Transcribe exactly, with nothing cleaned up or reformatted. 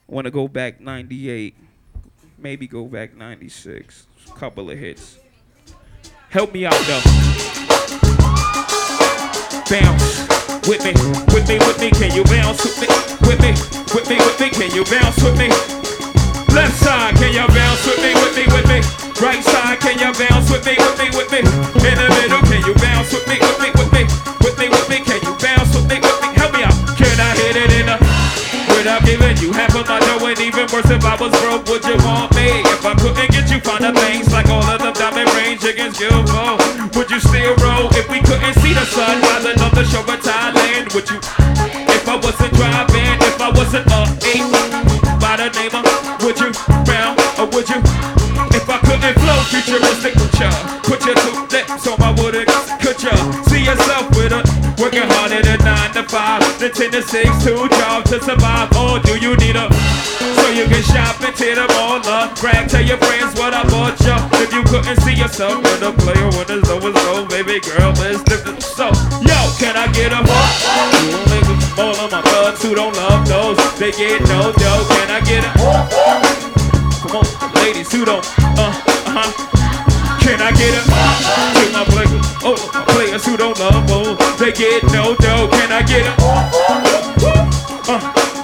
Want to go back ninety-eight, maybe go back ninety-six. Couple of hits. Help me out though. Bounce with me, with me, with me. Can you bounce with me? With me, with me, with me. Can you bounce with me? Left side, can you bounce with me, with me, with me? Right side, can you bounce with me, with me, with me? In the middle, can you bounce with me, with me, with me? With me, with me, can you bounce with me, with me? Help me out. Can I hit it in the without giving you half of my dough? And even worse, if I was broke, would you want me? If I couldn't get you finer things like all of them diamond ring chickens you for, would you still roll? If we couldn't see the sun rising on the shore of Thailand, would you? If I wasn't driving, if I wasn't a eight by the name of, would you round or would you? If I couldn't flow futuristic, would ya put your two lips on my wooden? Could ya see yourself with a working harder than nine to five, the ten to six, two job to survive? Or do you need a so you can shop and tear them all up? Brag, tell your friends what I bought ya. If you couldn't see yourself with a player when there's no low, baby girl, let's lift it. So, yo, can I get a niggas all of my thugs who don't love those? They get no dough. Can I get a come on, ladies who don't uh uh-huh. Can I get a to my players? Oh, my players who don't love those. They get no dough. Can I get a uh